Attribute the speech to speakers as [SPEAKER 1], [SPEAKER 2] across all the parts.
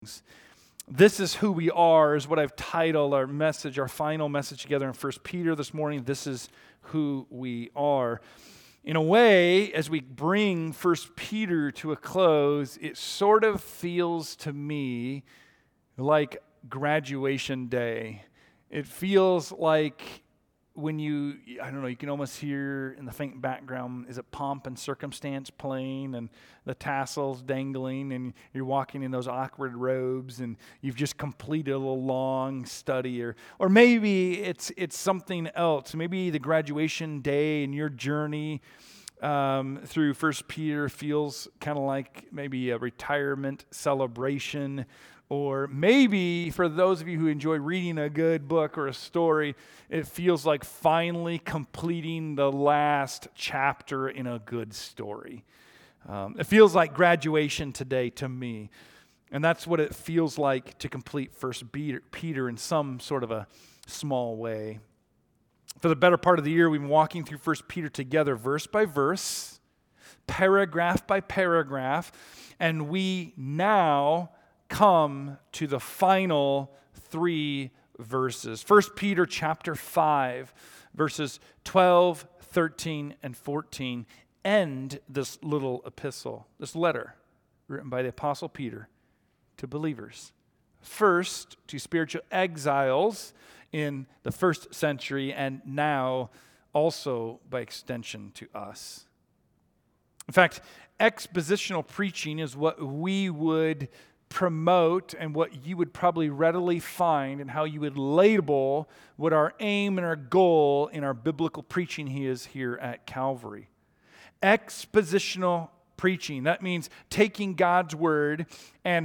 [SPEAKER 1] This is who we are, is what I've titled our message, our final message together in 1 Peter this morning. This is who we are. In a way, as we bring 1 Peter to a close, it sort of feels to me like graduation day. It feels like when you can almost hear in the faint background, is it Pomp and Circumstance playing and the tassels dangling and you're walking in those awkward robes and you've just completed a little long study, or maybe it's something else. Maybe the graduation day and your journey through 1 Peter feels kind of like maybe a retirement celebration. Or maybe for those of you who enjoy reading a good book or a story, it feels like finally completing the last chapter in a good story. It feels like graduation today to me. And that's what it feels like to complete 1 Peter in some sort of a small way. For the better part of the year, we've been walking through 1 Peter together, verse by verse, paragraph by paragraph, and we now come to the final three verses. 1 Peter chapter 5, verses 12, 13, and 14 end this little epistle, this letter written by the Apostle Peter to believers. First, to spiritual exiles in the first century, and now also by extension to us. In fact, expositional preaching is what we would promote and what you would probably readily find and how you would label what our aim and our goal in our biblical preaching is here at Calvary. Expositional preaching, that means taking God's word and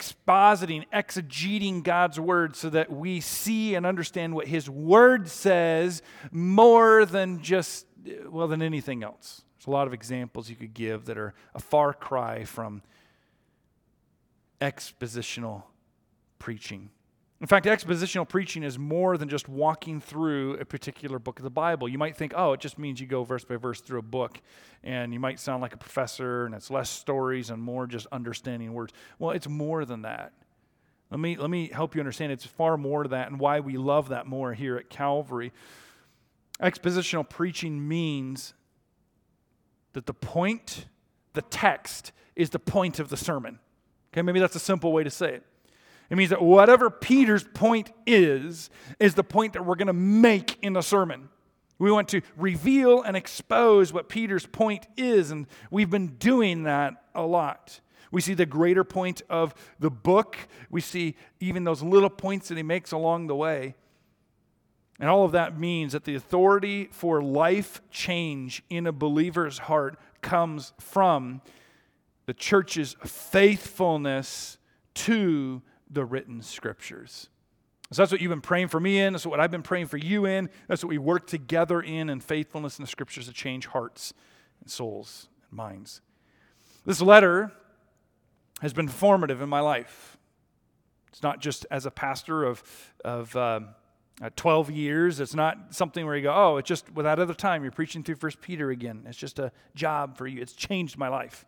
[SPEAKER 1] exegeting God's word so that we see and understand what his word says more than than anything else. There's a lot of examples you could give that are a far cry from expositional preaching. In fact, expositional preaching is more than just walking through a particular book of the Bible. You might think, it just means you go verse by verse through a book, and you might sound like a professor, and it's less stories and more just understanding words. Well, it's more than that. Let me help you understand. It's far more to that, and why we love that more here at Calvary. Expositional preaching means that the text is the point of the sermon. Okay, maybe that's a simple way to say it. It means that whatever Peter's point is the point that we're going to make in the sermon. We want to reveal and expose what Peter's point is, and we've been doing that a lot. We see the greater point of the book. We see even those little points that he makes along the way. And all of that means that the authority for life change in a believer's heart comes from the church's faithfulness to the written scriptures. So that's what you've been praying for me in. That's what I've been praying for you in. That's what we work together in faithfulness in the scriptures to change hearts and souls and minds. This letter has been formative in my life. It's not just as a pastor of 12 years. It's not something where you go, it's just with that other time you're preaching through 1 Peter again. It's just a job for you. It's changed my life.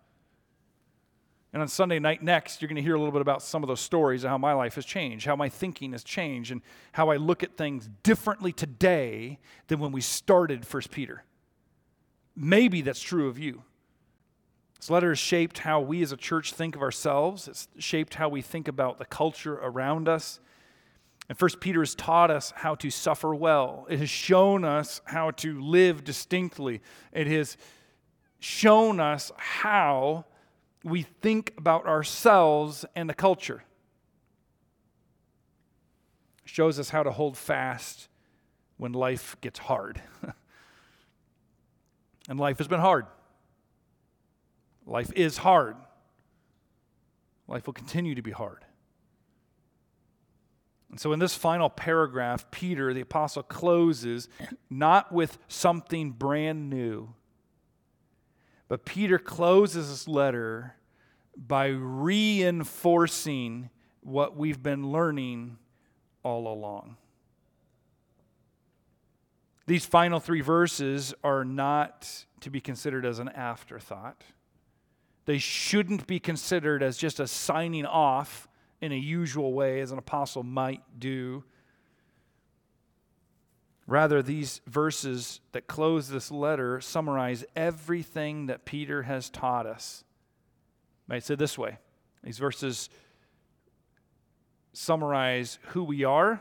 [SPEAKER 1] And on Sunday night next, you're going to hear a little bit about some of those stories of how my life has changed, how my thinking has changed, and how I look at things differently today than when we started 1 Peter. Maybe that's true of you. This letter has shaped how we as a church think of ourselves. It's shaped how we think about the culture around us. And 1 Peter has taught us how to suffer well. It has shown us how to live distinctly. It has shown us how we think about ourselves and the culture. It shows us how to hold fast when life gets hard. And life has been hard. Life is hard. Life will continue to be hard. And so in this final paragraph, Peter, the apostle, closes not with something brand new, but Peter closes this letter by reinforcing what we've been learning all along. These final three verses are not to be considered as an afterthought. They shouldn't be considered as just a signing off in a usual way as an apostle might do. Rather, these verses that close this letter summarize everything that Peter has taught us. Might say this way. These verses summarize who we are,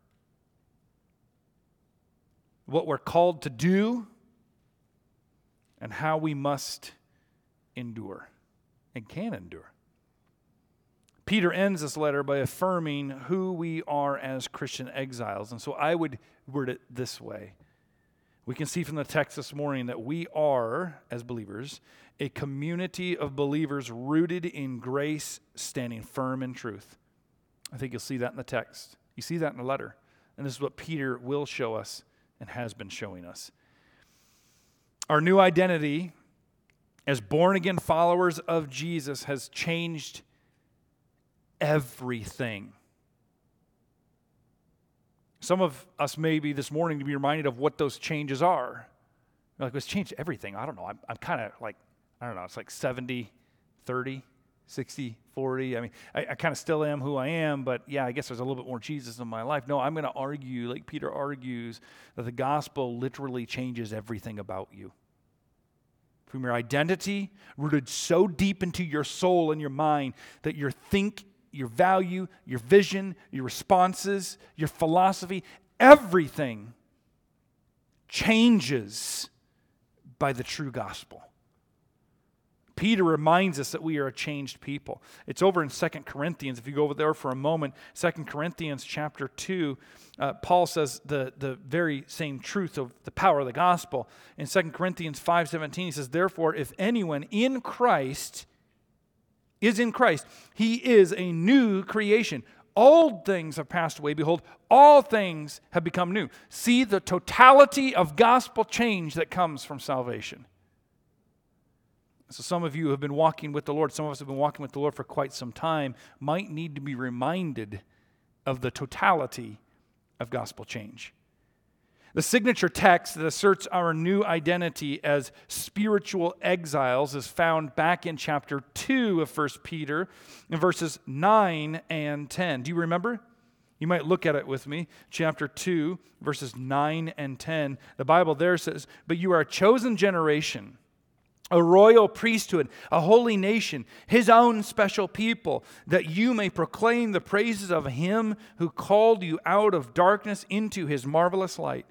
[SPEAKER 1] what we're called to do, and how we must endure and can endure. Peter ends this letter by affirming who we are as Christian exiles. And so I would word it this way. We can see from the text this morning that we are, as believers, a community of believers rooted in grace, standing firm in truth. I think you'll see that in the text. You see that in the letter. And this is what Peter will show us and has been showing us. Our new identity as born-again followers of Jesus has changed everything. Some of us may be this morning to be reminded of what those changes are. You're like, it's changed everything. I don't know. I'm kind of like, I don't know. It's like 70, 30, 60, 40. I mean, I kind of still am who I am, but yeah, I guess there's a little bit more Jesus in my life. No, I'm going to argue, like Peter argues, that the gospel literally changes everything about you. From your identity, rooted so deep into your soul and your mind that your value, your vision, your responses, your philosophy, everything changes by the true gospel. Peter reminds us that we are a changed people. It's over in 2 Corinthians. If you go over there for a moment, 2 Corinthians chapter 2, Paul says the very same truth of the power of the gospel. In 2 Corinthians 5:17, he says, "Therefore, if anyone is in Christ, he is a new creation. Old things have passed away. Behold, all things have become new." See the totality of gospel change that comes from salvation. So some of you have been walking with the Lord, some of us have been walking with the Lord for quite some time, might need to be reminded of the totality of gospel change. The signature text that asserts our new identity as spiritual exiles is found back in chapter 2 of 1 Peter in verses 9 and 10. Do you remember? You might look at it with me. Chapter 2, verses 9 and 10. The Bible there says, "But you are a chosen generation, a royal priesthood, a holy nation, his own special people, that you may proclaim the praises of him who called you out of darkness into his marvelous light,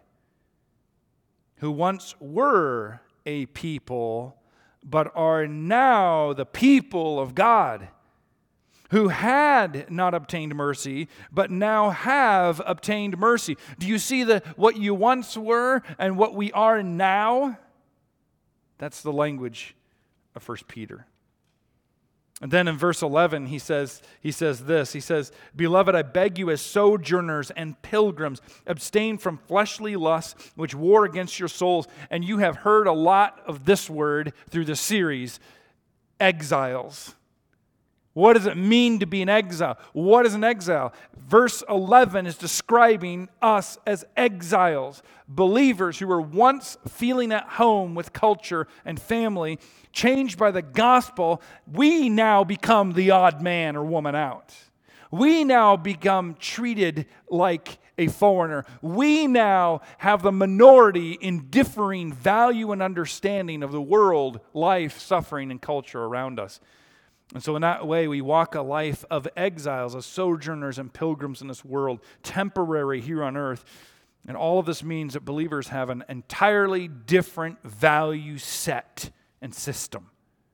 [SPEAKER 1] who once were a people, but are now the people of God, who had not obtained mercy, but now have obtained mercy." Do you see what you once were and what we are now? That's the language of 1 Peter. And then in verse 11, he says this. He says, "Beloved, I beg you as sojourners and pilgrims, abstain from fleshly lusts which war against your souls." And you have heard a lot of this word through the series, exiles. What does it mean to be an exile? What is an exile? Verse 11 is describing us as exiles, believers who were once feeling at home with culture and family. Changed by the gospel, we now become the odd man or woman out. We now become treated like a foreigner. We now have the minority in differing value and understanding of the world, life, suffering, and culture around us. And so in that way, we walk a life of exiles, as sojourners and pilgrims in this world, temporary here on earth. And all of this means that believers have an entirely different value set and system.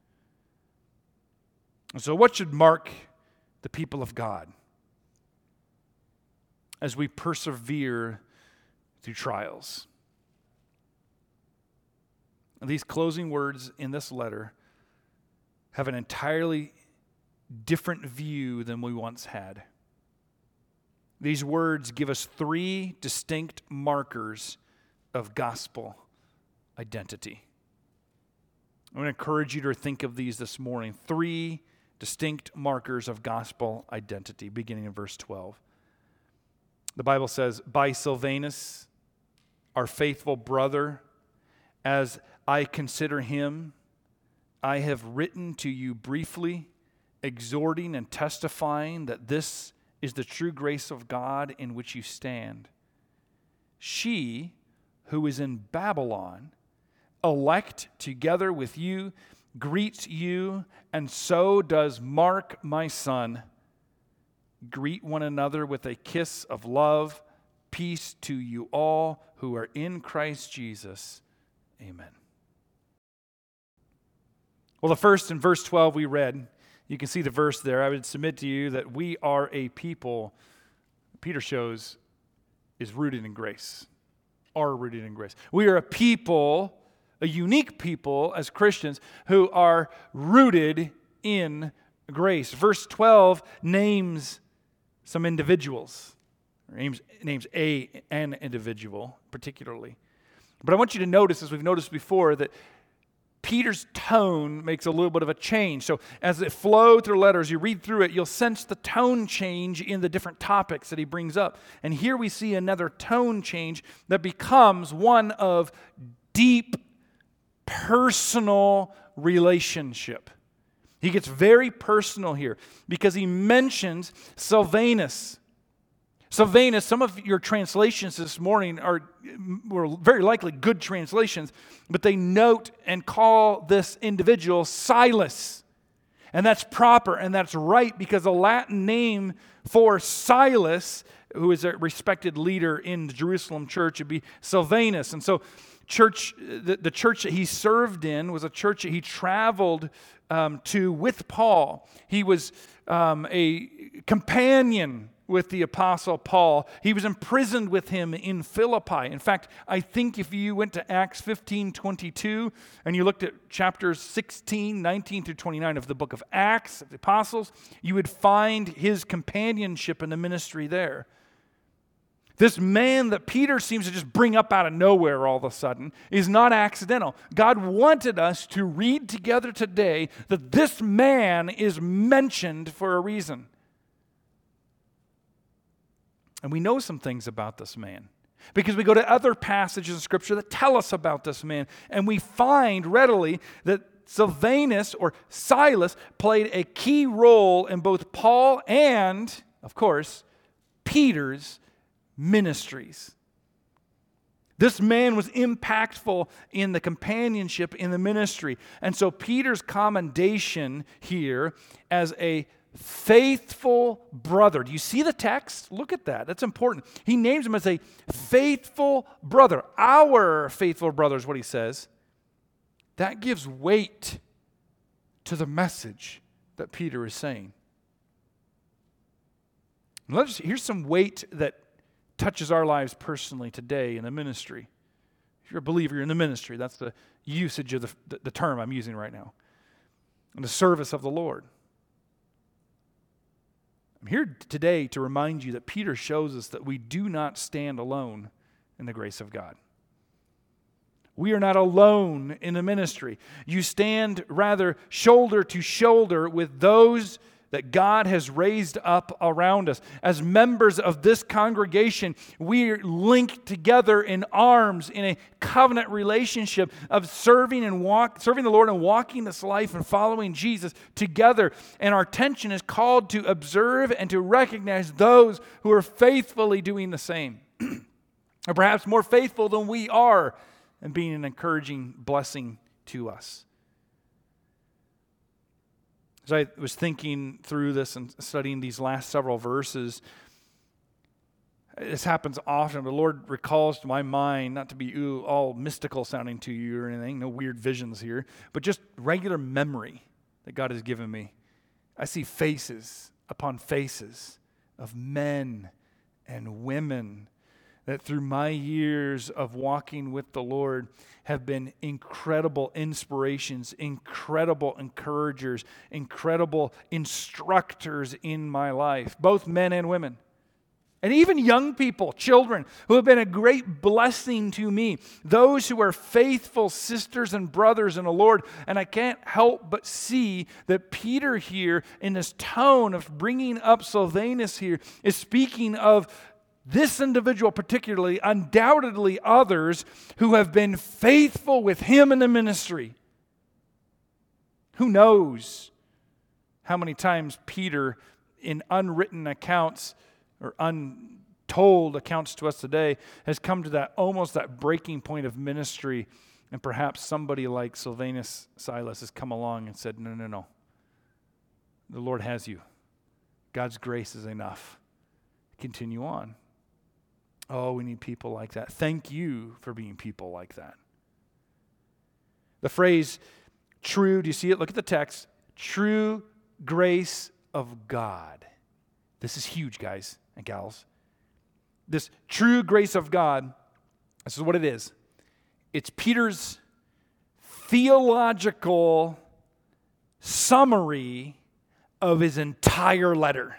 [SPEAKER 1] And so what should mark the people of God as we persevere through trials? And these closing words in this letter have an entirely different view than we once had. These words give us 3 distinct markers of gospel identity. I'm going to encourage you to think of these this morning. 3 distinct markers of gospel identity, beginning in verse 12. The Bible says, "By Silvanus, our faithful brother, as I consider him, I have written to you briefly, exhorting and testifying that this is the true grace of God in which you stand. She who is in Babylon, elect together with you, greets you, and so does Mark, my son. Greet one another with a kiss of love. Peace to you all who are in Christ Jesus. Amen. Well, the first in verse 12 we read, you can see the verse there. I would submit to you that we are a people, Peter shows, is rooted in grace. Are rooted in grace. We are a people, a unique people as Christians who are rooted in grace. Verse 12 names some individuals. Names an individual particularly. But I want you to notice, as we've noticed before, that Peter's tone makes a little bit of a change. So as it flows through letters, you read through it, you'll sense the tone change in the different topics that he brings up. And here we see another tone change that becomes one of deep personal relationship. He gets very personal here because he mentions Silvanus. Silvanus, some of your translations this morning were very likely good translations, but they note and call this individual Silas. And that's proper and that's right because the Latin name for Silas, who is a respected leader in the Jerusalem church, would be Silvanus. And so the church that he served in was a church that he traveled to with Paul. He was a companion with the Apostle Paul. He was imprisoned with him in Philippi. In fact, I think if you went to Acts 15:22 and you looked at chapters 16, 19 through 29 of the book of Acts of the Apostles, you would find his companionship in the ministry there. This man that Peter seems to just bring up out of nowhere all of a sudden is not accidental. God wanted us to read together today that this man is mentioned for a reason. And we know some things about this man because we go to other passages of Scripture that tell us about this man. And we find readily that Silvanus or Silas played a key role in both Paul and, of course, Peter's ministries. This man was impactful in the companionship in the ministry. And so Peter's commendation here as a faithful brother. Do you see the text? Look at that. That's important. He names him as a faithful brother. Our faithful brother is what he says. That gives weight to the message that Peter is saying. Here's some weight that touches our lives personally today in the ministry. If you're a believer, you're in the ministry. That's the usage of the term I'm using right now. In the service of the Lord. I'm here today to remind you that Peter shows us that we do not stand alone in the grace of God. We are not alone in the ministry. You stand rather shoulder to shoulder with those that God has raised up around us. As members of this congregation, we are linked together in arms in a covenant relationship of serving the Lord and walking this life and following Jesus together. And our attention is called to observe and to recognize those who are faithfully doing the same. Or perhaps more faithful than we are and being an encouraging blessing to us. As I was thinking through this and studying these last several verses, this happens often. The Lord recalls to my mind, not to be all mystical sounding to you or anything, no weird visions here, but just regular memory that God has given me. I see faces upon faces of men and women that through my years of walking with the Lord have been incredible inspirations, incredible encouragers, incredible instructors in my life, both men and women. And even young people, children, who have been a great blessing to me. Those who are faithful sisters and brothers in the Lord. And I can't help but see that Peter here, in this tone of bringing up Silvanus here, is speaking of this individual particularly, undoubtedly others who have been faithful with him in the ministry. Who knows how many times Peter, in unwritten accounts or untold accounts to us today, has come to that almost that breaking point of ministry, and perhaps somebody like Silvanus Silas has come along and said, no. The Lord has you. God's grace is enough. Continue on. Oh, we need people like that. Thank you for being people like that. The phrase true, do you see it? Look at the text. True grace of God. This is huge, guys and gals. This true grace of God, this is what it is. It's Peter's theological summary of his entire letter.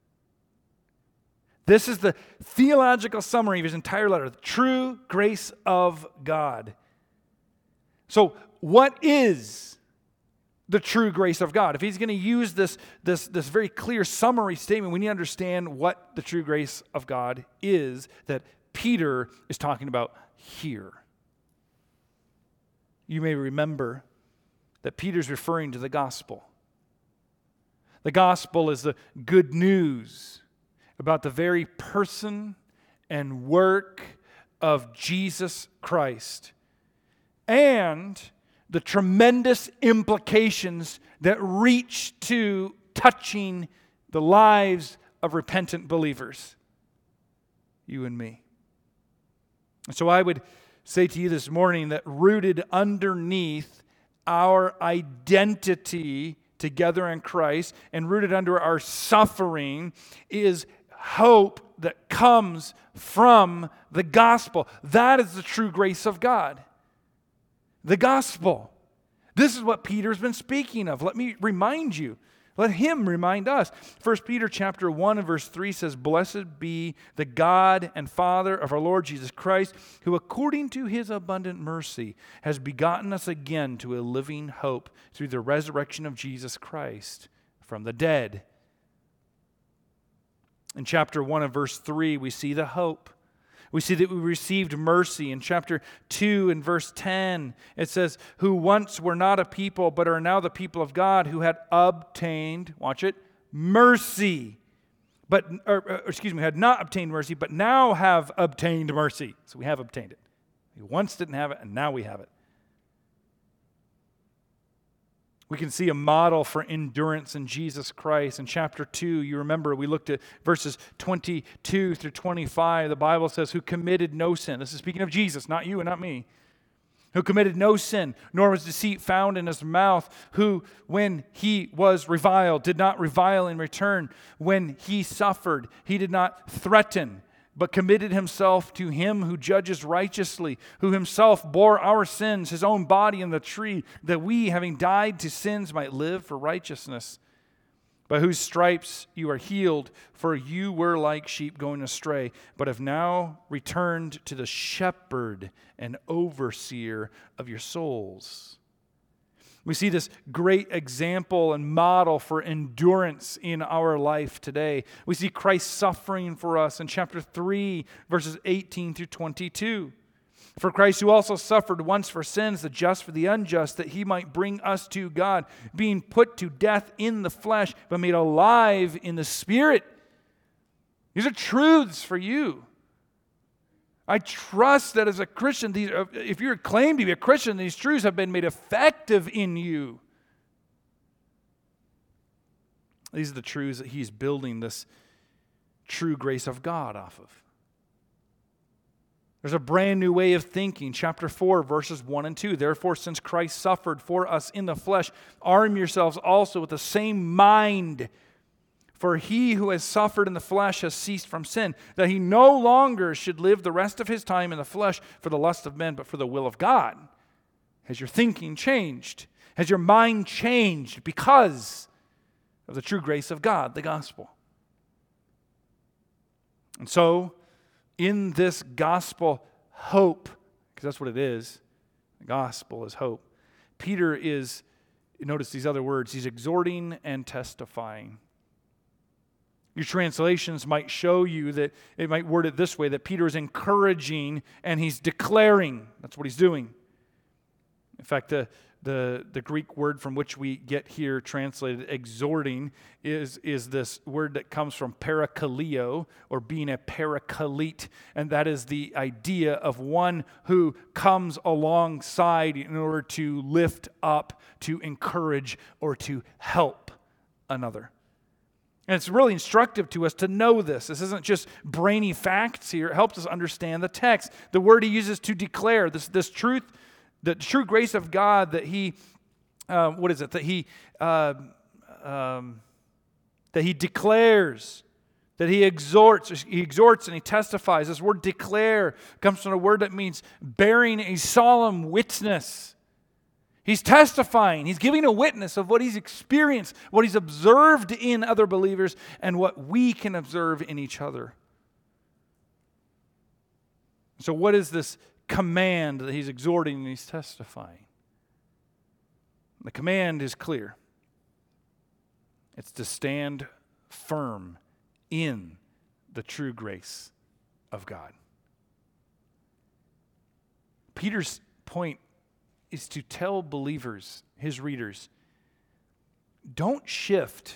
[SPEAKER 1] This is the theological summary of his entire letter, the true grace of God. So, what is the true grace of God? If he's going to use this very clear summary statement, we need to understand what the true grace of God is that Peter is talking about here. You may remember that Peter's referring to the gospel. The gospel is the good news about the very person and work of Jesus Christ and the tremendous implications that reach to touching the lives of repentant believers, you and me. And so I would say to you this morning that rooted underneath our identity together in Christ and rooted under our suffering is hope that comes from the gospel. That is the true grace of God. The gospel. This is what Peter's been speaking of. Let me remind you. Let him remind us. 1 Peter chapter 1 and verse 3 says, "Blessed be the God and Father of our Lord Jesus Christ, who according to his abundant mercy has begotten us again to a living hope through the resurrection of Jesus Christ from the dead." In chapter 1 and verse 3, we see the hope. We see that we received mercy. In chapter 2 and verse 10, it says, "Who once were not a people, but are now the people of God, who had obtained," watch it, "mercy." Had not obtained mercy, but now have obtained mercy. So we have obtained it. We once didn't have it, and now we have it. We can see a model for endurance in Jesus Christ. In chapter 2, you remember we looked at verses 22 through 25. The Bible says, "Who committed no sin." This is speaking of Jesus, not you and not me. "Who committed no sin, nor was deceit found in his mouth. Who, when he was reviled, did not revile in return. When he suffered, he did not threaten, but committed himself to him who judges righteously, who himself bore our sins, his own body in the tree, that we, having died to sins, might live for righteousness. By whose stripes you are healed, for you were like sheep going astray, but have now returned to the shepherd and overseer of your souls." We see this great example and model for endurance in our life today. We see Christ suffering for us in chapter 3, verses 18 through 22. "For Christ, who also suffered once for sins, the just for the unjust, that he might bring us to God, being put to death in the flesh, but made alive in the Spirit." These are truths for you. I trust that as a Christian, if you're claimed to be a Christian, these truths have been made effective in you. These are the truths that he's building this true grace of God off of. There's a brand new way of thinking. Chapter 4, verses 1 and 2. "Therefore, since Christ suffered for us in the flesh, arm yourselves also with the same mind. For he who has suffered in the flesh has ceased from sin, that he no longer should live the rest of his time in the flesh for the lust of men, but for the will of God." Has your thinking changed? Has your mind changed because of the true grace of God, the gospel? And so, in this gospel hope, because that's what it is, the gospel is hope, Peter is, notice these other words, he's exhorting and testifying. Your translations might show you that, it might word it this way, that Peter is encouraging and he's declaring. That's what he's doing. In fact, the the Greek word from which we get here translated exhorting is this word that comes from parakaleo, or being a parakalete, and that is the idea of one who comes alongside in order to lift up, to encourage, or to help another. And it's really instructive to us to know this. This isn't just brainy facts here. It helps us understand the text. The word he uses to declare this truth, the true grace of God that he, that he declares, that he exhorts and he testifies. This word declare comes from a word that means bearing a solemn witness. He's testifying. He's giving a witness of what he's experienced, what he's observed in other believers, and what we can observe in each other. So what is this command that he's exhorting and he's testifying? The command is clear. It's to stand firm in the true grace of God. Peter's point is to tell believers, his readers, don't shift.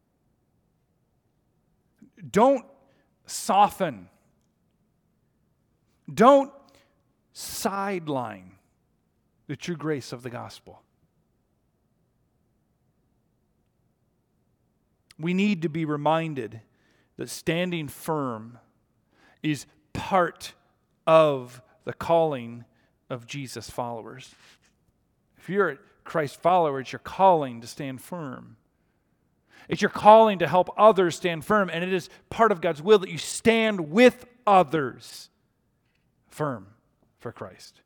[SPEAKER 1] Don't soften. Don't sideline the true grace of the gospel. We need to be reminded that standing firm is part of the calling of Jesus followers. If you're a Christ follower, it's your calling to stand firm. It's your calling to help others stand firm, and it is part of God's will that you stand with others firm for Christ.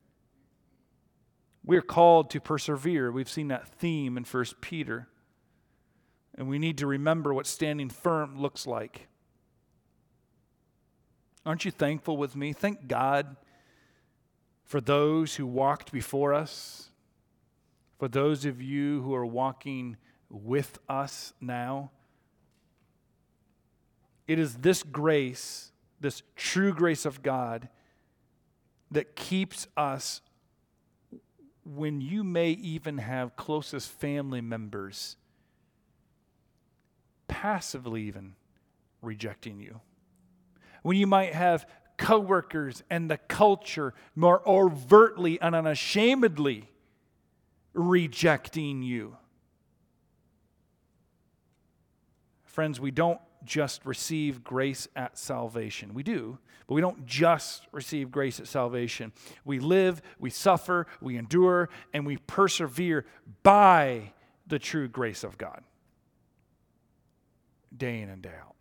[SPEAKER 1] We're called to persevere. We've seen that theme in 1 Peter. And we need to remember what standing firm looks like. Aren't you thankful with me? Thank God for those who walked before us, for those of you who are walking with us now. It is this grace, this true grace of God, that keeps us, when you may even have closest family members passively even rejecting you. When you might have coworkers and the culture more overtly and unashamedly rejecting you. Friends, we don't just receive grace at salvation. We do, but we don't just receive grace at salvation. We live, we suffer, we endure, and we persevere by the true grace of God. Day in and day out.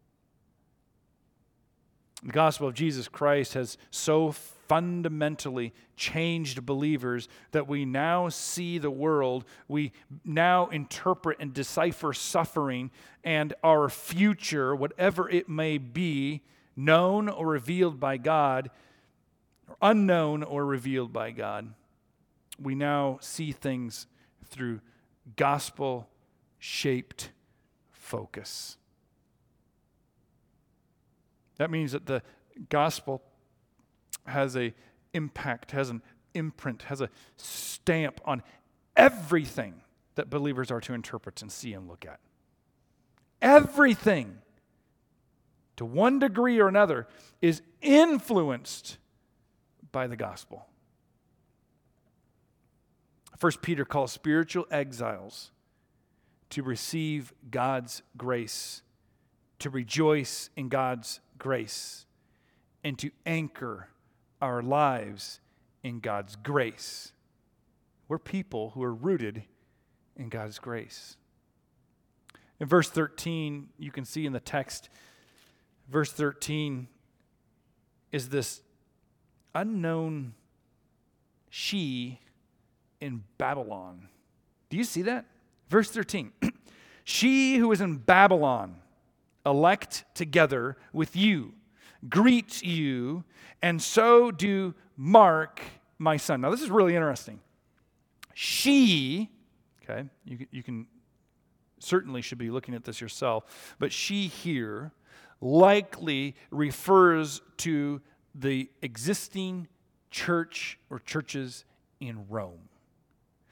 [SPEAKER 1] The gospel of Jesus Christ has so fundamentally changed believers that we now see the world, we now interpret and decipher suffering and our future, whatever it may be, known or revealed by God, or unknown or revealed by God. We now see things through gospel-shaped focus. That means that the gospel has an impact, has an imprint, has a stamp on everything that believers are to interpret and see and look at. Everything, to one degree or another, is influenced by the gospel. 1 Peter calls spiritual exiles to receive God's grace, to rejoice in God's grace, and to anchor our lives in God's grace. We're people who are rooted in God's grace. In verse 13, you can see in the text, verse 13 is this unknown she in Babylon. Do you see that? Verse 13. She who is in Babylon, elect together with you, greets you, and so do Mark, my son. Now, this is really interesting. She, okay, you can certainly should be looking at this yourself, but she here likely refers to the existing church or churches in Rome.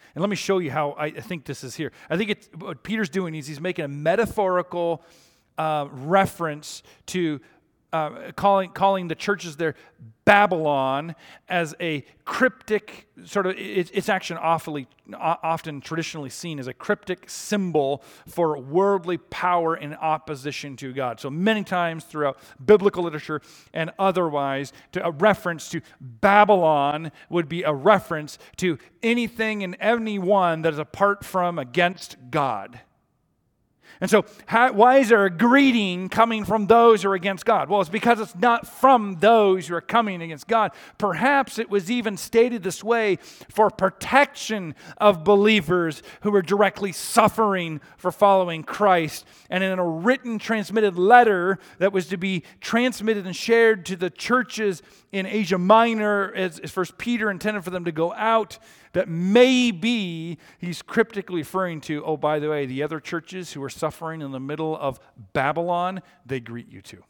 [SPEAKER 1] And let me show you how I think this is here. I think what Peter's doing is he's making a metaphorical reference to calling the churches there Babylon as a cryptic sort of, it's actually often traditionally seen as a cryptic symbol for worldly power in opposition to God. So many times throughout biblical literature and otherwise, a reference to Babylon would be a reference to anything and anyone that is apart from, against God. And so why is there a greeting coming from those who are against God? Well, it's because it's not from those who are coming against God. Perhaps it was even stated this way for protection of believers who were directly suffering for following Christ. And in a written, transmitted letter that was to be transmitted and shared to the churches in Asia Minor, as First Peter intended for them to go out, that maybe he's cryptically referring to, oh, by the way, the other churches who are suffering in the middle of Babylon, they greet you too.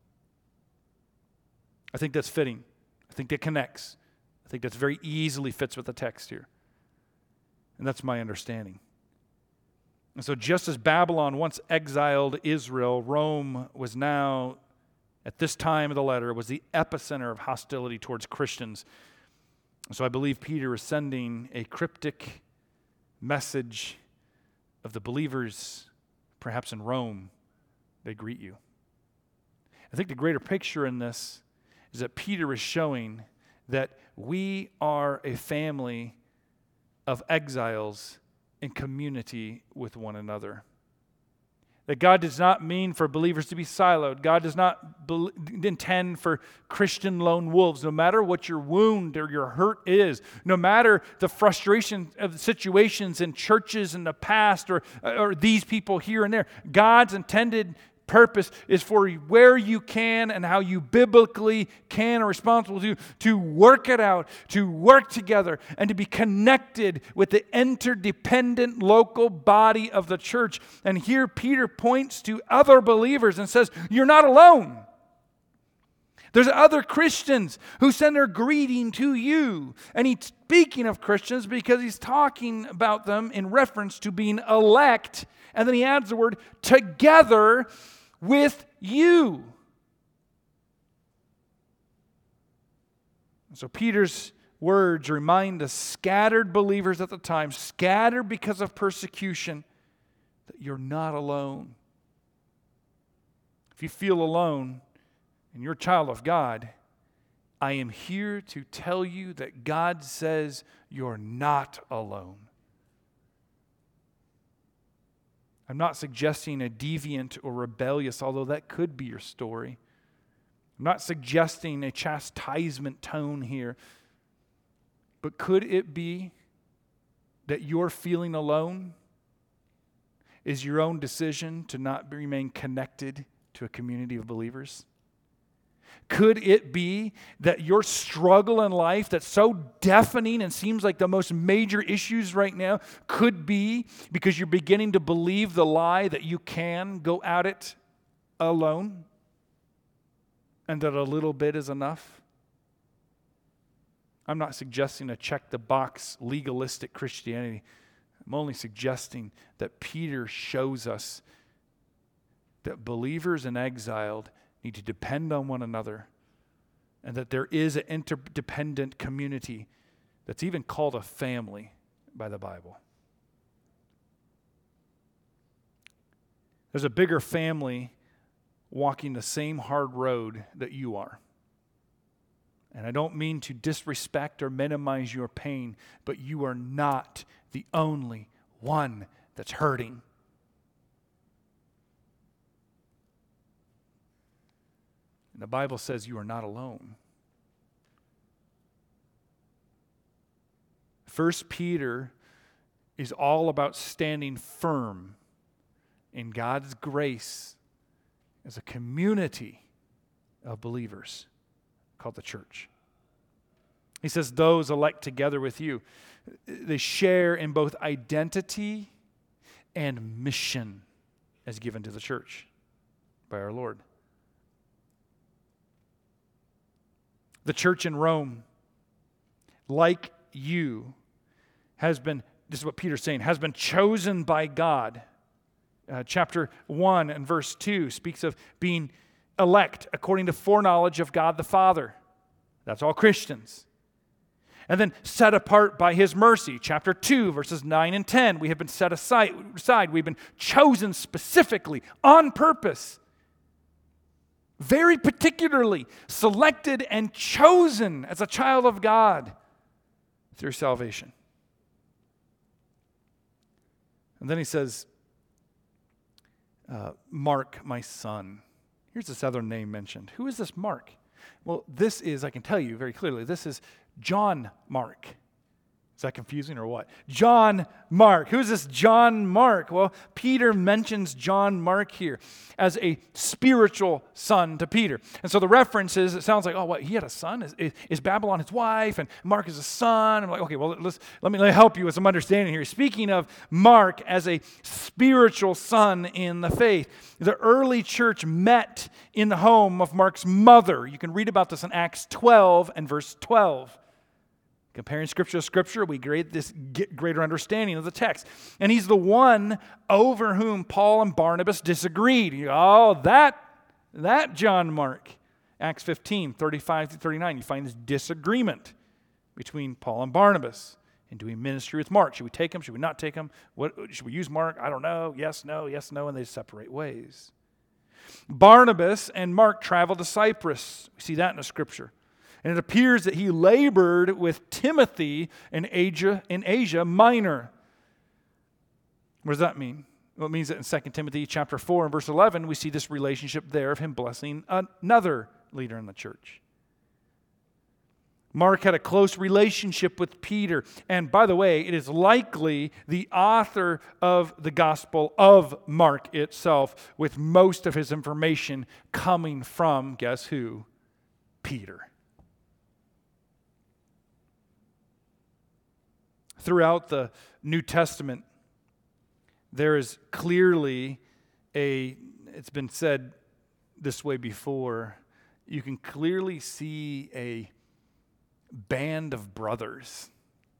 [SPEAKER 1] I think that's fitting. I think that connects. I think that's very easily fits with the text here. And that's my understanding. And so just as Babylon once exiled Israel, Rome was now, at this time of the letter, was the epicenter of hostility towards Christians. So I believe Peter is sending a cryptic message of the believers, perhaps in Rome, they greet you. I think the greater picture in this is that Peter is showing that we are a family of exiles in community with one another. That God does not mean for believers to be siloed. God does not intend for Christian lone wolves. No matter what your wound or your hurt is, no matter the frustration of the situations in churches in the past or these people here and there, God's intended purpose is for where you can and how you biblically can or responsible to work it out, to work together, and to be connected with the interdependent local body of the church. And here Peter points to other believers and says, you're not alone. There's other Christians who send their greeting to you. And he's speaking of Christians because he's talking about them in reference to being elect. And then he adds the word together with you. So Peter's words remind the scattered believers at the time, scattered because of persecution, that you're not alone. If you feel alone and you're a child of God, I am here to tell you that God says you're not alone. I'm not suggesting a deviant or rebellious, although that could be your story. I'm not suggesting a chastisement tone here. But could it be that your feeling alone is your own decision to not remain connected to a community of believers? Could it be that your struggle in life that's so deafening and seems like the most major issues right now could be because you're beginning to believe the lie that you can go at it alone and that a little bit is enough? I'm not suggesting a check-the-box legalistic Christianity. I'm only suggesting that Peter shows us that believers and exiled need to depend on one another, and that there is an interdependent community that's even called a family by the Bible. There's a bigger family walking the same hard road that you are. And I don't mean to disrespect or minimize your pain, but you are not the only one that's hurting. And the Bible says you are not alone. 1 Peter is all about standing firm in God's grace as a community of believers called the church. He says those elect together with you, they share in both identity and mission as given to the church by our Lord. The church in Rome, like you, has been this is what Peter's saying, has been chosen by God. Chapter 1 and verse 2 speaks of being elect according to foreknowledge of God the Father. That's all Christians. And then set apart by His mercy. Chapter 2, verses 9 and 10. We have been set aside. We've been chosen specifically, on purpose. Very particularly selected and chosen as a child of God through salvation. And then he says, Mark, my son. Here's this other name mentioned. Who is this Mark? Well, this is, I can tell you very clearly, this is John Mark. Is that confusing or what? John Mark. Who's this John Mark? Well, Peter mentions John Mark here as a spiritual son to Peter. And so the reference is, it sounds like, oh, what, he had a son? Is Babylon his wife? And Mark is a son? I'm like, okay, well, let me help you with some understanding here. Speaking of Mark as a spiritual son in the faith, the early church met in the home of Mark's mother. You can read about this in Acts 12 and verse 12. Comparing Scripture to Scripture, we get greater understanding of the text. And he's the one over whom Paul and Barnabas disagreed. That John Mark. Acts 15, 35 to 39, you find this disagreement between Paul and Barnabas in doing ministry with Mark. Should we take him? Should we not take him? Should we use Mark? I don't know. Yes, no, and they separate ways. Barnabas and Mark traveled to Cyprus. We see that in the Scripture. And it appears that he labored with Timothy in Asia Minor. What does that mean? Well, it means that in 2 Timothy chapter 4 and verse 11, we see this relationship there of him blessing another leader in the church. Mark had a close relationship with Peter. And by the way, it is likely the author of the Gospel of Mark itself, with most of his information coming from, guess who? Peter. Throughout the New Testament, there is clearly it's been said this way before, you can clearly see a band of brothers,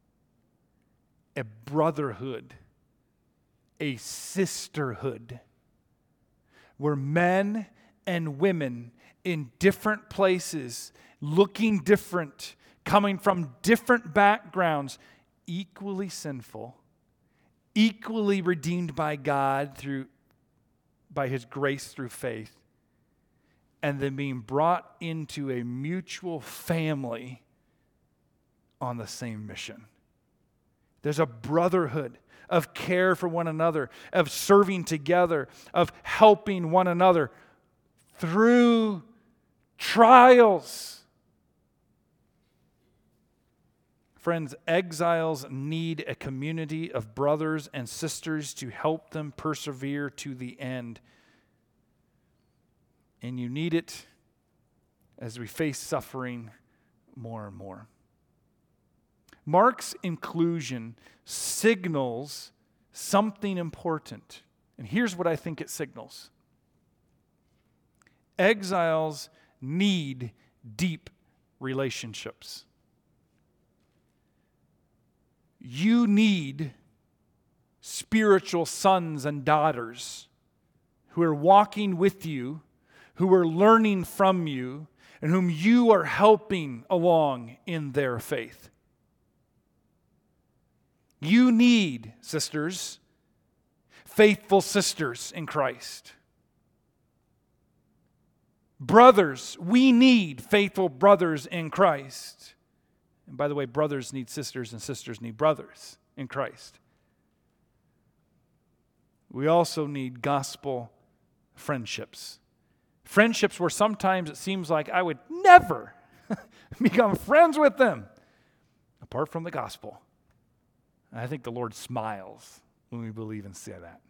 [SPEAKER 1] a brotherhood, a sisterhood, where men and women in different places, looking different, coming from different backgrounds, equally sinful, equally redeemed by God by His grace through faith, and then being brought into a mutual family on the same mission. There's a brotherhood of care for one another, of serving together, of helping one another through trials. Friends, exiles need a community of brothers and sisters to help them persevere to the end. And you need it as we face suffering more and more. Mark's inclusion signals something important. And here's what I think it signals. Exiles need deep relationships. You need spiritual sons and daughters who are walking with you, who are learning from you, and whom you are helping along in their faith. You need, sisters, faithful sisters in Christ. Brothers, we need faithful brothers in Christ. And by the way, brothers need sisters and sisters need brothers in Christ. We also need gospel friendships. Friendships where sometimes it seems like I would never become friends with them apart from the gospel. And I think the Lord smiles when we believe and say that.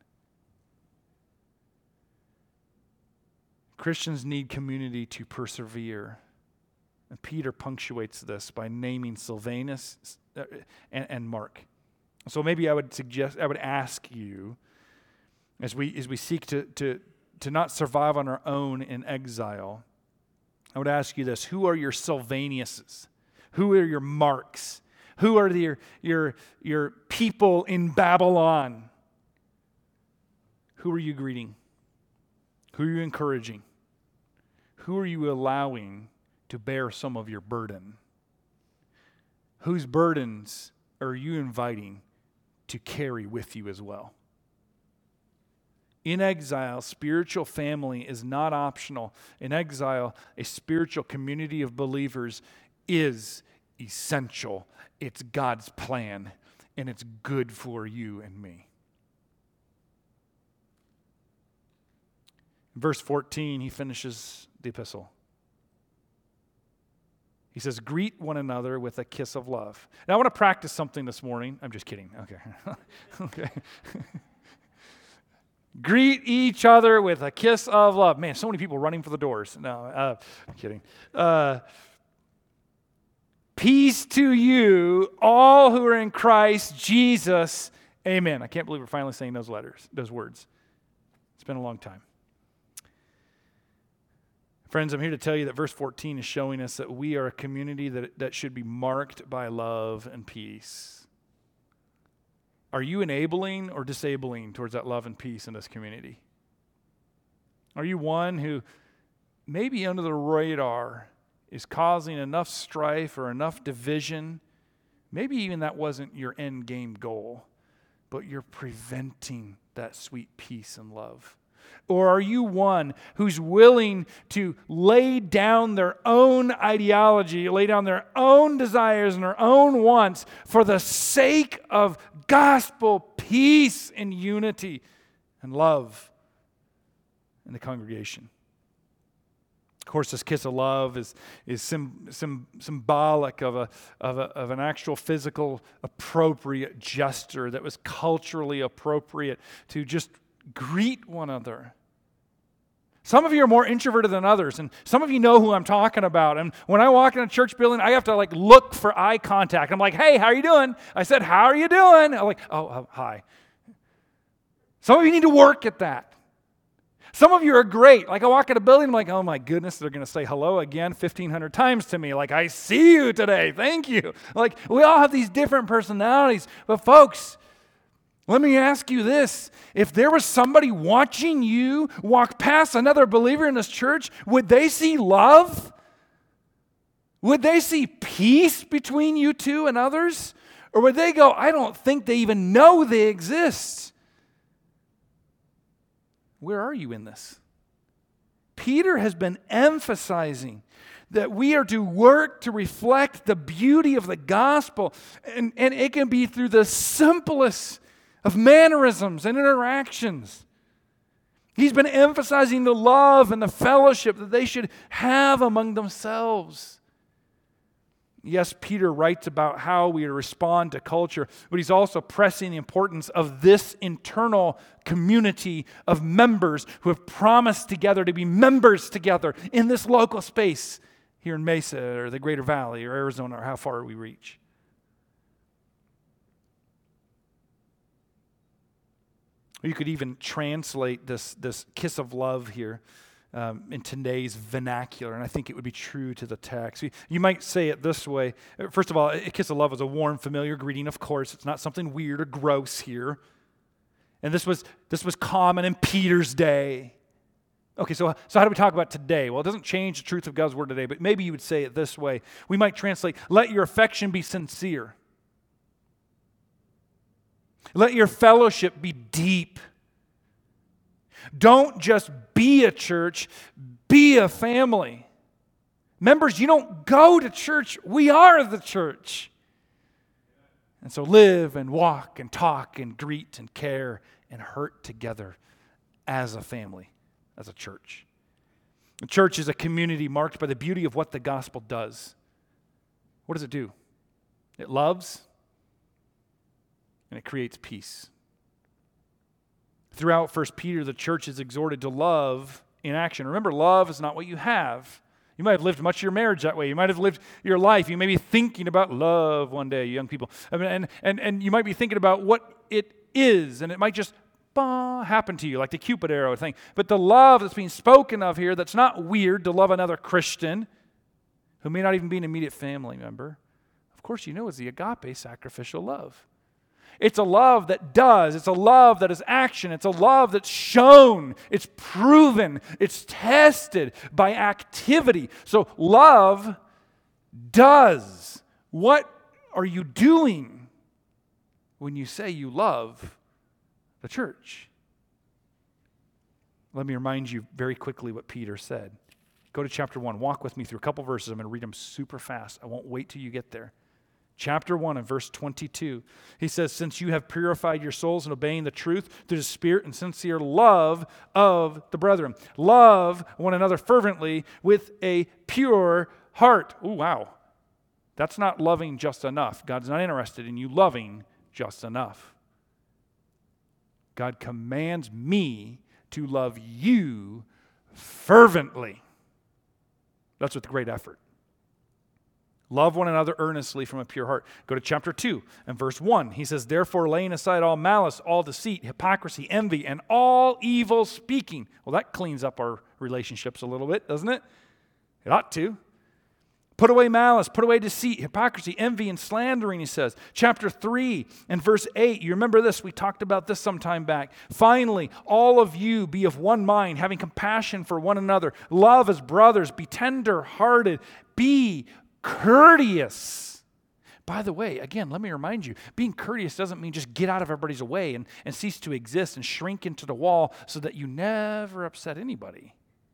[SPEAKER 1] Christians need community to persevere. And Peter punctuates this by naming Silvanus and Mark. So maybe I would ask you, as we seek to not survive on our own in exile, I would ask you this: who are your Silvanuses? Who are your Marks? Who are your people in Babylon? Who are you greeting? Who are you encouraging? Who are you allowing to bear some of your burden? Whose burdens are you inviting to carry with you as well? In exile, spiritual family is not optional. In exile, a spiritual community of believers is essential. It's God's plan, and it's good for you and me. In verse 14, he finishes the epistle. He says, greet one another with a kiss of love. Now, I want to practice something this morning. I'm just kidding. Okay. Okay. Greet each other with a kiss of love. Man, so many people running for the doors. No, I'm kidding. Peace to you, all who are in Christ Jesus. Amen. I can't believe we're finally saying those words. It's been a long time. Friends, I'm here to tell you that verse 14 is showing us that we are a community that should be marked by love and peace. Are you enabling or disabling towards that love and peace in this community? Are you one who maybe under the radar is causing enough strife or enough division? Maybe even that wasn't your end game goal, but you're preventing that sweet peace and love. Or are you one who's willing to lay down their own ideology, lay down their own desires and their own wants for the sake of gospel peace and unity and love in the congregation? Of course, this kiss of love is symbolic of an actual physical appropriate gesture that was culturally appropriate to just greet one another. Some of you are more introverted than others, and some of you know who I'm talking about. And when I walk in a church building, I have to look for eye contact. I'm like, hey, how are you doing? I said, how are you doing? I'm like, hi. Some of you need to work at that. Some of you are great. I walk in a building, I'm like, oh my goodness, they're going to say hello again 1,500 times to me. I see you today. Thank you. We all have these different personalities. But folks, let me ask you this. If there was somebody watching you walk past another believer in this church, would they see love? Would they see peace between you two and others? Or would they go, I don't think they even know they exist? Where are you in this? Peter has been emphasizing that we are to work to reflect the beauty of the gospel, and it can be through the simplest of mannerisms and interactions. He's been emphasizing the love and the fellowship that they should have among themselves. Yes, Peter writes about how we respond to culture, but he's also pressing the importance of this internal community of members who have promised together to be members together in this local space here in Mesa or the Greater Valley or Arizona or how far we reach. You could even translate this kiss of love here in today's vernacular, and I think it would be true to the text. You might say it this way. First of all, a kiss of love is a warm, familiar greeting, of course. It's not something weird or gross here. And this was common in Peter's day. Okay, so how do we talk about today? Well, it doesn't change the truth of God's word today, but maybe you would say it this way. We might translate, let your affection be sincere. Let your fellowship be deep. Don't just be a church, be a family. Members, you don't go to church, we are the church. And so live and walk and talk and greet and care and hurt together as a family, as a church. The church is a community marked by the beauty of what the gospel does. What does it do? It loves and it creates peace. Throughout 1 Peter, the church is exhorted to love in action. Remember, love is not what you have. You might have lived much of your marriage that way. You might have lived your life. You may be thinking about love one day, young people. And you might be thinking about what it is, and it might just happen to you, like the Cupid arrow thing. But the love that's being spoken of here, that's not weird to love another Christian who may not even be an immediate family member. Of course, you know it's the agape sacrificial love. It's a love that does. It's a love that is action. It's a love that's shown. It's proven. It's tested by activity. So love does. What are you doing when you say you love the church? Let me remind you very quickly what Peter said. Go to chapter 1. Walk with me through a couple verses. I'm going to read them super fast. I won't wait till you get there. Chapter 1 and verse 22. He says, since you have purified your souls in obeying the truth through the Spirit and sincere love of the brethren. Love one another fervently with a pure heart. Oh, wow. That's not loving just enough. God's not interested in you loving just enough. God commands me to love you fervently. That's with great effort. Love one another earnestly from a pure heart. Go to chapter 2 and verse 1. He says, therefore laying aside all malice, all deceit, hypocrisy, envy, and all evil speaking. Well, that cleans up our relationships a little bit, doesn't it? It ought to. Put away malice, put away deceit, hypocrisy, envy, and slandering, he says. Chapter 3 and verse 8, you remember this, we talked about this some time back. Finally, all of you be of one mind, having compassion for one another. Love as brothers, be tender-hearted, be courteous. By the way, again, let me remind you, being courteous doesn't mean just get out of everybody's way and cease to exist and shrink into the wall so that you never upset anybody.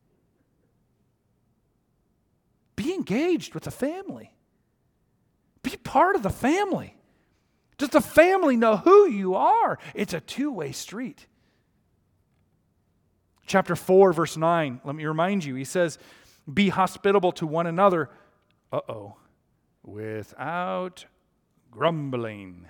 [SPEAKER 1] Be engaged with the family. Be part of the family. Does the family know who you are? It's a two-way street. Chapter 4, verse 9, let me remind you, he says, be hospitable to one another, without grumbling.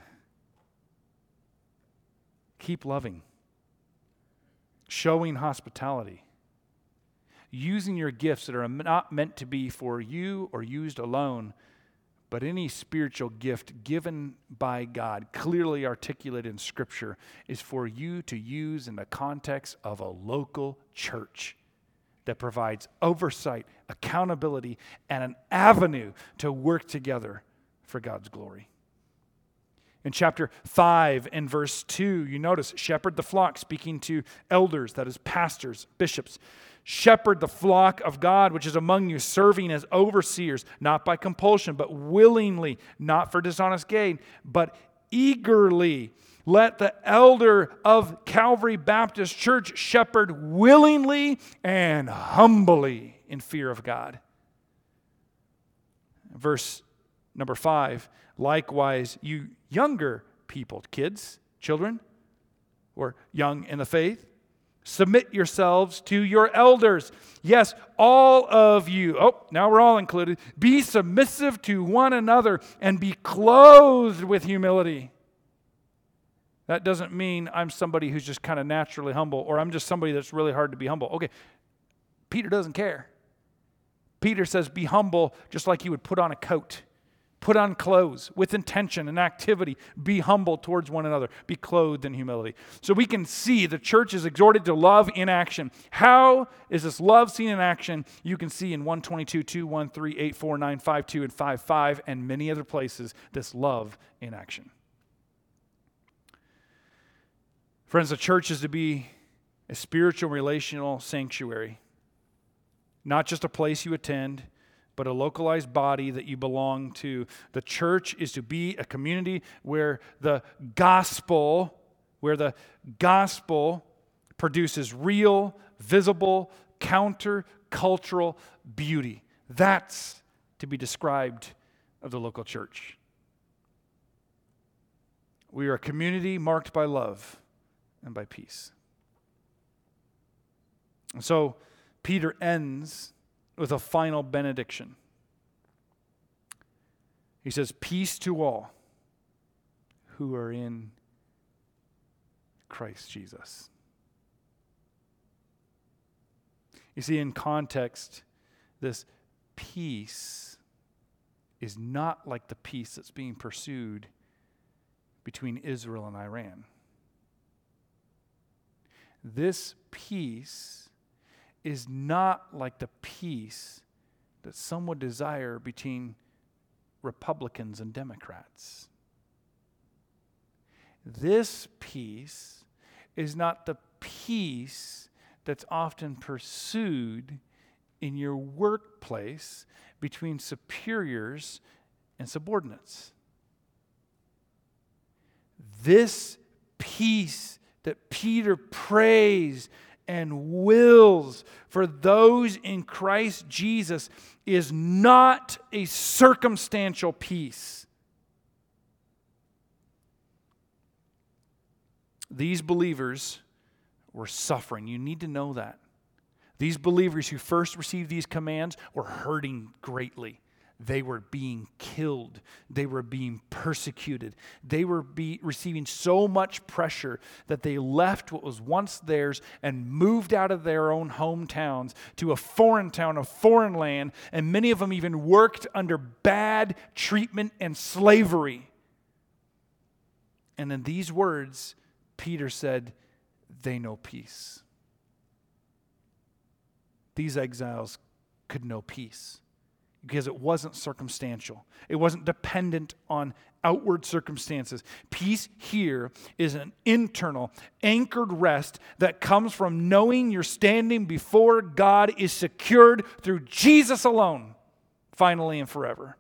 [SPEAKER 1] Keep loving. Showing hospitality. Using your gifts that are not meant to be for you or used alone, but any spiritual gift given by God, clearly articulated in Scripture, is for you to use in the context of a local church that provides oversight, accountability, and an avenue to work together for God's glory. In chapter 5 and verse 2, you notice, shepherd the flock, speaking to elders, that is pastors, bishops. Shepherd the flock of God, which is among you, serving as overseers, not by compulsion, but willingly, not for dishonest gain, but eagerly. Let the elder of Calvary Baptist Church shepherd willingly and humbly in fear of God. Verse number 5, likewise, you younger people, kids, children, or young in the faith, submit yourselves to your elders. Yes, all of you. Now we're all included. Be submissive to one another and be clothed with humility. That doesn't mean I'm somebody who's just kind of naturally humble, or I'm just somebody that's really hard to be humble. Okay, Peter doesn't care. Peter says be humble just like you would put on a coat. Put on clothes with intention and activity. Be humble towards one another. Be clothed in humility. So we can see the church is exhorted to love in action. How is this love seen in action? You can see in 122, 2, 1, 3, 8, 4, 9, 5, 2, and 5, 5, and many other places, this love in action. Friends, the church is to be a spiritual, relational sanctuary. Not just a place you attend, but a localized body that you belong to. The church is to be a community where the gospel produces real, visible, counter-cultural beauty. That's to be described of the local church. We are a community marked by love and by peace. And so Peter ends with a final benediction. He says, peace to all who are in Christ Jesus. You see, in context, this peace is not like the peace that's being pursued between Israel and Iran. This peace is not like the peace that some would desire between Republicans and Democrats. This peace is not the peace that's often pursued in your workplace between superiors and subordinates. This peace that Peter prays and wills for those in Christ Jesus is not a circumstantial peace. These believers were suffering. You need to know that. These believers who first received these commands were hurting greatly. They were being killed. They were being persecuted. They were receiving so much pressure that they left what was once theirs and moved out of their own hometowns to a foreign town, a foreign land, and many of them even worked under bad treatment and slavery. And in these words, Peter said, they know peace. These exiles could know peace because it wasn't circumstantial. It wasn't dependent on outward circumstances. Peace here is an internal, anchored rest that comes from knowing your standing before God is secured through Jesus alone, finally and forever.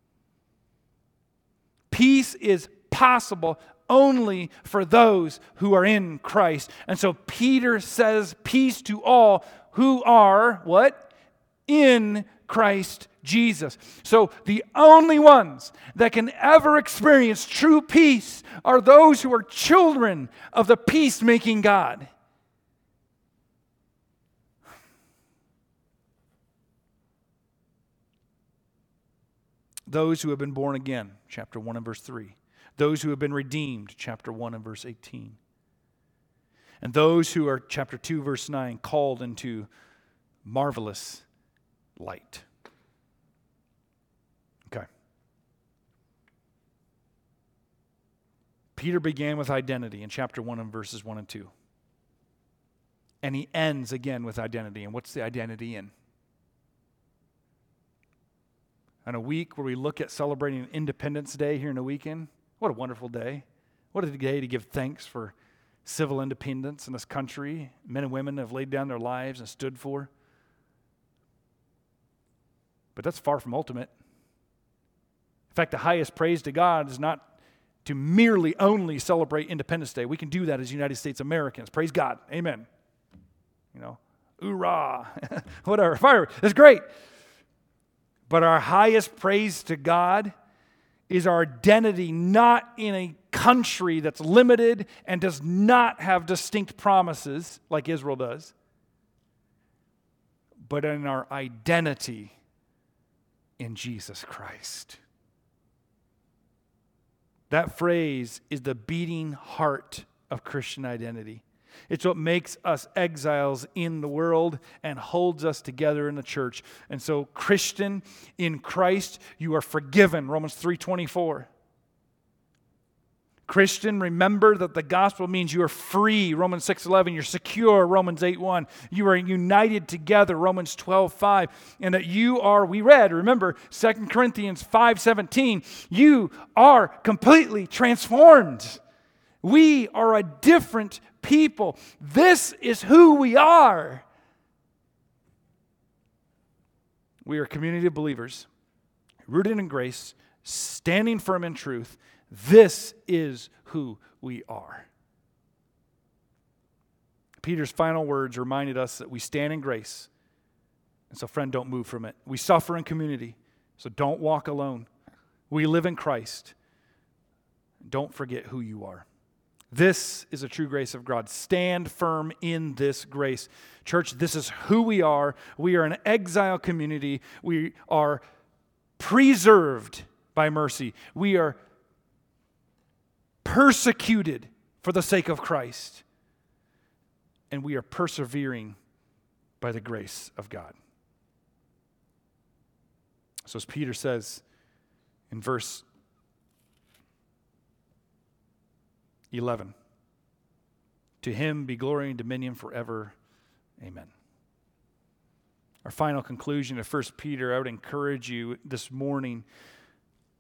[SPEAKER 1] Peace is possible only for those who are in Christ. And so Peter says, peace to all who are, what? In Christ Jesus. So the only ones that can ever experience true peace are those who are children of the peacemaking God. Those who have been born again, chapter 1 and verse 3. Those who have been redeemed, chapter 1 and verse 18. And those who are, chapter 2, verse 9, called into marvelous light. Okay. Peter began with identity in chapter 1 and verses 1 and 2. And he ends again with identity. And what's the identity in? On a week where we look at celebrating Independence Day here in a weekend, what a wonderful day. What a day to give thanks for civil independence in this country. Men and women have laid down their lives and stood for. But that's far from ultimate. In fact, the highest praise to God is not to merely only celebrate Independence Day. We can do that as United States Americans. Praise God. Amen. You know, hoorah. Whatever. Fire. That's great. But our highest praise to God is our identity not in a country that's limited and does not have distinct promises like Israel does, but in our identity in Jesus Christ. That phrase is the beating heart of Christian identity. It's what makes us exiles in the world and holds us together in the church. And so, Christian, in Christ, you are forgiven, Romans 3:24. Christian, remember that the gospel means you are free, Romans 6:11. You're secure, Romans 8:1. You are united together, Romans 12:5. And that you are, we read, remember, 2 Corinthians 5:17. You are completely transformed. We are a different people. This is who we are. We are a community of believers, rooted in grace, standing firm in truth. This is who we are. Peter's final words reminded us that we stand in grace. And so, friend, don't move from it. We suffer in community, so don't walk alone. We live in Christ. Don't forget who you are. This is a true grace of God. Stand firm in this grace. Church, this is who we are. We are an exile community. We are preserved by mercy. We are persecuted for the sake of Christ. And we are persevering by the grace of God. So as Peter says in verse 11, to him be glory and dominion forever. Amen. Our final conclusion of 1 Peter, I would encourage you this morning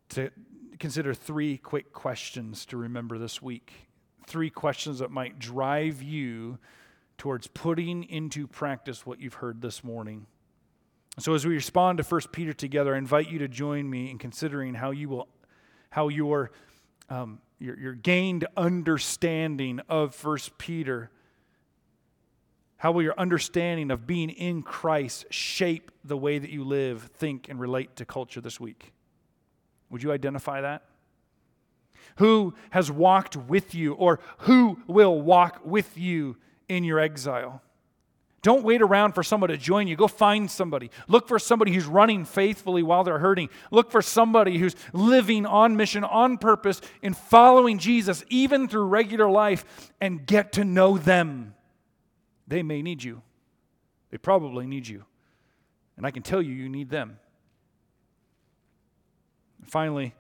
[SPEAKER 1] to consider 3 quick questions to remember this week. 3 questions that might drive you towards putting into practice what you've heard this morning. So as we respond to 1 Peter together, I invite you to join me in considering how your gained understanding of 1 Peter, how will your understanding of being in Christ shape the way that you live, think, and relate to culture this week? Would you identify that? Who has walked with you, or who will walk with you in your exile? Don't wait around for someone to join you. Go find somebody. Look for somebody who's running faithfully while they're hurting. Look for somebody who's living on mission, on purpose, in following Jesus, even through regular life, and get to know them. They may need you. They probably need you. And I can tell you, you need them. Finally,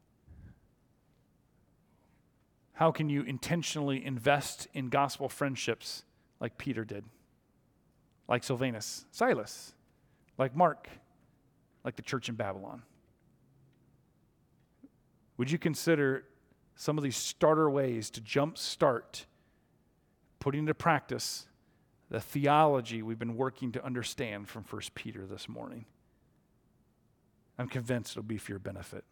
[SPEAKER 1] how can you intentionally invest in gospel friendships like Peter did? Like Silvanus, Silas, like Mark, like the church in Babylon? Would you consider some of these starter ways to jumpstart putting into practice the theology we've been working to understand from 1 Peter this morning? I'm convinced it'll be for your benefit.